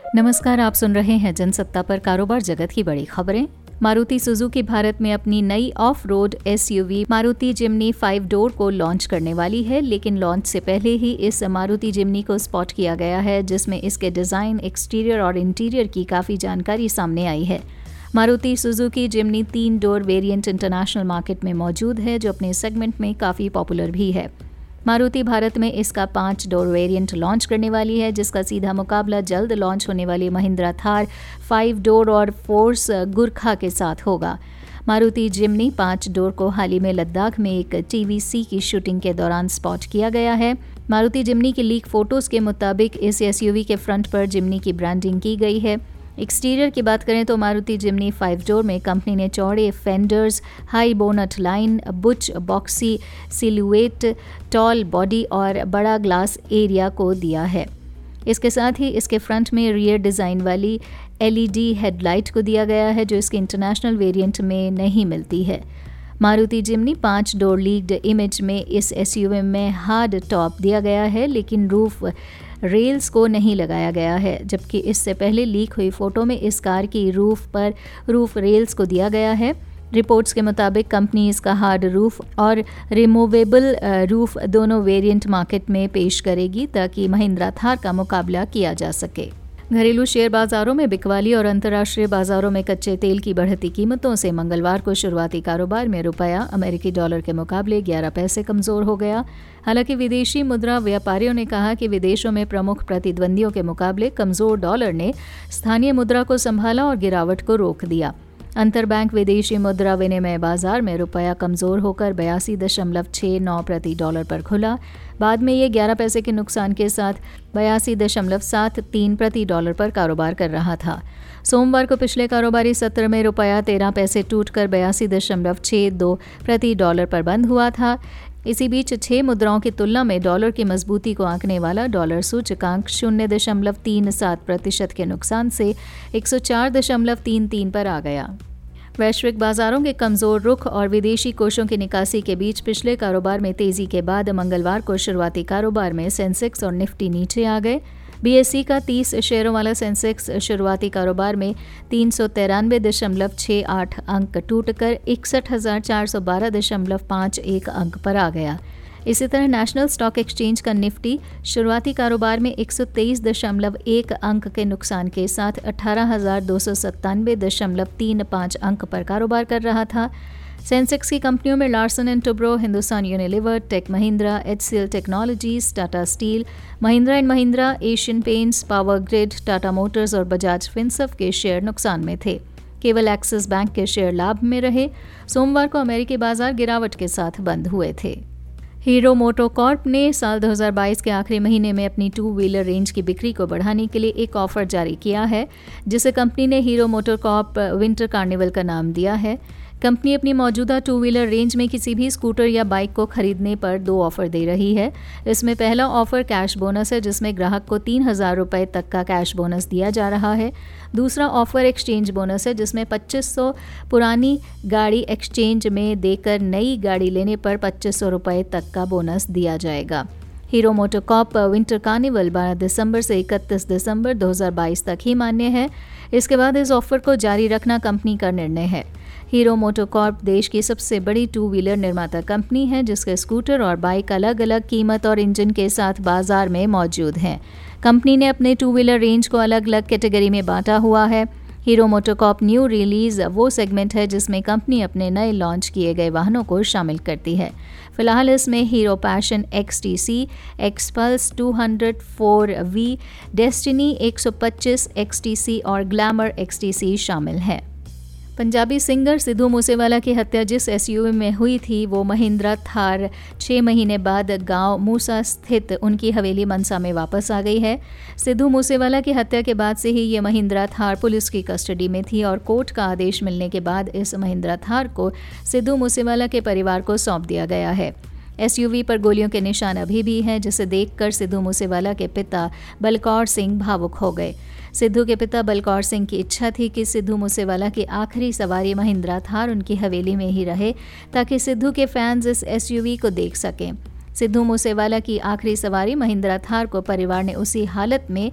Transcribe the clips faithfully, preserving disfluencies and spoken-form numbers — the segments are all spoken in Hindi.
नमस्कार, आप सुन रहे हैं जनसत्ता पर कारोबार जगत की बड़ी खबरें। मारुति सुजुकी भारत में अपनी नई off road SUV Maruti Jimny five door को लॉन्च करने वाली है, लेकिन लॉन्च से पहले ही इस मारुति जिम्नी को स्पॉट किया गया है, जिसमें इसके डिज़ाइन, एक्सटीरियर और इंटीरियर की काफ़ी जानकारी सामने आई है। मारुति सुजुकी जिम्नी तीन डोर वेरिएंट इंटरनेशनल मार्केट में मौजूद है, जो अपने सेगमेंट में काफ़ी पॉपुलर भी है। मारुति भारत में इसका पाँच डोर वेरिएंट लॉन्च करने वाली है, जिसका सीधा मुकाबला जल्द लॉन्च होने वाली महिंद्रा थार फाइव डोर और फोर्स गुरखा के साथ होगा। मारुति जिम्नी पाँच डोर को हाल ही में लद्दाख में एक टीवीसी की शूटिंग के दौरान स्पॉट किया गया है। मारुति जिम्नी की लीक फोटोज के मुताबिक इस एसयूवी के फ्रंट पर जिम्नी की ब्रांडिंग की गई है। एक्सटीरियर की बात करें तो मारुति जिम्नी फाइव डोर में कंपनी ने चौड़े fenders, high bonnet line, butch boxy silhouette, tall body और बड़ा ग्लास एरिया को दिया है। इसके साथ ही इसके फ्रंट में रियर डिज़ाइन वाली एलईडी हेडलाइट को दिया गया है, जो इसके इंटरनेशनल वेरिएंट में नहीं मिलती है। मारुति जिम्नी पाँच डोर लीक्ड इमेज में इस एसयूवी में हार्ड टॉप दिया गया है, लेकिन रूफ रेल्स को नहीं लगाया गया है, जबकि इससे पहले लीक हुई फोटो में इस कार की रूफ पर रूफ रेल्स को दिया गया है। रिपोर्ट्स के मुताबिक कंपनी इसका हार्ड रूफ और रिमूवेबल रूफ दोनों वेरिएंट मार्केट में पेश करेगी, ताकि महिंद्रा थार का मुकाबला किया जा सके। घरेलू शेयर बाजारों में बिकवाली और अंतर्राष्ट्रीय बाजारों में कच्चे तेल की बढ़ती कीमतों से मंगलवार को शुरुआती कारोबार में रुपया अमेरिकी डॉलर के मुकाबले ग्यारह पैसे कमजोर हो गया। हालांकि विदेशी मुद्रा व्यापारियों ने कहा कि विदेशों में प्रमुख प्रतिद्वंदियों के मुकाबले कमजोर डॉलर ने स्थानीय मुद्रा को संभाला और गिरावट को रोक दिया। अंतरबैंक विदेशी मुद्रा विनिमय बाजार में रुपया कमजोर होकर बयासी दशमलव छः नौ प्रति डॉलर पर खुला। बाद में ये ग्यारह पैसे के नुकसान के साथ बयासी दशमलव सात तीन प्रति डॉलर पर कारोबार कर रहा था। सोमवार को पिछले कारोबारी सत्र में रुपया तेरह पैसे टूटकर बयासी दशमलव छः दो प्रति डॉलर पर बंद हुआ था। इसी बीच छह मुद्राओं की तुलना में डॉलर की मजबूती को आंकने वाला डॉलर सूचकांक शून्य दशमलव तीन सात प्रतिशत के नुकसान से एक सौ चार दशमलव तीन तीन पर आ गया। वैश्विक बाजारों के कमजोर रुख और विदेशी कोषों की निकासी के बीच पिछले कारोबार में तेजी के बाद मंगलवार को शुरुआती कारोबार में सेंसेक्स और निफ्टी नीचे आ गए। बीएसई का तीस शेयरों वाला सेंसेक्स शुरुआती कारोबार में तीन सौ तिरानवे दशमलव छः आठ अंक टूटकर इकसठ हज़ार चार सौ बारह दशमलव पाँच एक अंक पर आ गया। इसी तरह नेशनल स्टॉक एक्सचेंज का निफ्टी शुरुआती कारोबार में एक सौ तेईस दशमलव एक अंक के नुकसान के साथ अठारह हज़ार दो सौ सत्तानवे दशमलव तीन पाँच अंक पर कारोबार कर रहा था। सेंसेक्स की कंपनियों में Larsen and Toubro, Hindustan Unilever, Tech Mahindra, HCL Technologies, Tata Steel, Mahindra and Mahindra, Asian Paints, Power Grid, Tata Motors और बजाज फिनसर्व के शेयर नुकसान में थे। केवल एक्सिस बैंक के शेयर लाभ में रहे। सोमवार को अमेरिकी बाजार गिरावट के साथ बंद हुए थे। हीरो मोटोकॉर्प ने साल दो हज़ार बाईस के आखिरी महीने में अपनी टू व्हीलर रेंज की बिक्री को बढ़ाने के लिए एक ऑफर जारी किया है, जिसे कंपनी ने हीरो मोटोकॉर्प विंटर कार्निवल का नाम दिया है। कंपनी अपनी मौजूदा टू व्हीलर रेंज में किसी भी स्कूटर या बाइक को खरीदने पर दो ऑफर दे रही है। इसमें पहला ऑफर कैश बोनस है, जिसमें ग्राहक को तीन हज़ार रुपये तक का कैश बोनस दिया जा रहा है। दूसरा ऑफर एक्सचेंज बोनस है, जिसमें पच्चीस सौ पुरानी गाड़ी एक्सचेंज में देकर नई गाड़ी लेने पर पच्चीस सौ रुपये तक का बोनस दिया जाएगा। हीरो मोटोकॉर्प विंटर कार्निवल बारह दिसंबर से इकतीस दिसंबर दो हज़ार बाईस तक ही मान्य है। इसके बाद इस ऑफर को जारी रखना कंपनी का निर्णय है। हीरो मोटोकॉर्प देश की सबसे बड़ी टू व्हीलर निर्माता कंपनी है, जिसके स्कूटर और बाइक अलग अलग कीमत और इंजन के साथ बाजार में मौजूद हैं। कंपनी ने अपने टू व्हीलर रेंज को अलग अलग कैटेगरी में बांटा हुआ है। हीरो मोटोकॉर्प न्यू रिलीज वो सेगमेंट है जिसमें कंपनी अपने नए लॉन्च किए गए वाहनों को शामिल करती है। फिलहाल इसमें हीरो पैशन एक्सटीसी, एक्सपल्स दो सौ चार वी, डेस्टिनी एक सौ पच्चीस एक्सटीसी और ग्लैमर एक्सटीसी शामिल है। पंजाबी सिंगर सिद्धू मूसेवाला की हत्या जिस एसयूवी में हुई थी, वो महिंद्रा थार छः महीने बाद गांव मूसा स्थित उनकी हवेली मनसा में वापस आ गई है। सिद्धू मूसेवाला की हत्या के बाद से ही ये महिंद्रा थार पुलिस की कस्टडी में थी और कोर्ट का आदेश मिलने के बाद इस महिंद्रा थार को सिद्धू मूसेवाला के परिवार को सौंप दिया गया है। एसयूवी पर गोलियों के निशान अभी भी हैं, जिसे देखकर सिद्धू मूसेवाला के पिता बलकौर सिंह भावुक हो गए। सिद्धू के पिता बलकौर सिंह की इच्छा थी कि सिद्धू मूसेवाला की आखिरी सवारी महिंद्रा थार उनकी हवेली में ही रहे, ताकि सिद्धू के फैंस इस एसयूवी को देख सकें। सिद्धू मूसेवाला की आखिरी सवारी महिंद्रा थार को परिवार ने उसी हालत में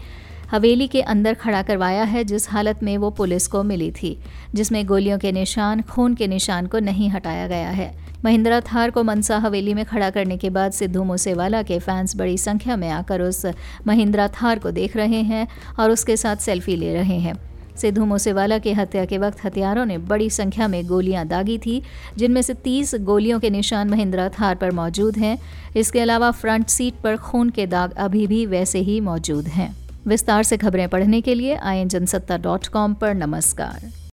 हवेली के अंदर खड़ा करवाया है, जिस हालत में वो पुलिस को मिली थी, जिसमें गोलियों के निशान, खून के निशान को नहीं हटाया गया है। महिंद्रा थार को मनसा हवेली में खड़ा करने के बाद सिद्धू मूसेवाला के फैंस बड़ी संख्या में आकर उस महिंद्रा थार को देख रहे हैं और उसके साथ सेल्फी ले रहे हैं। सिद्धू मूसेवाला की हत्या के वक्त हथियारों ने बड़ी संख्या में गोलियां दागी थी, जिनमें से तीस गोलियों के निशान महिंद्रा थार पर मौजूद हैं। इसके अलावा फ्रंट सीट पर खून के दाग अभी भी वैसे ही मौजूद हैं। विस्तार से खबरें पढ़ने के लिए आइए जनसत्ता डॉट कॉम पर। नमस्कार।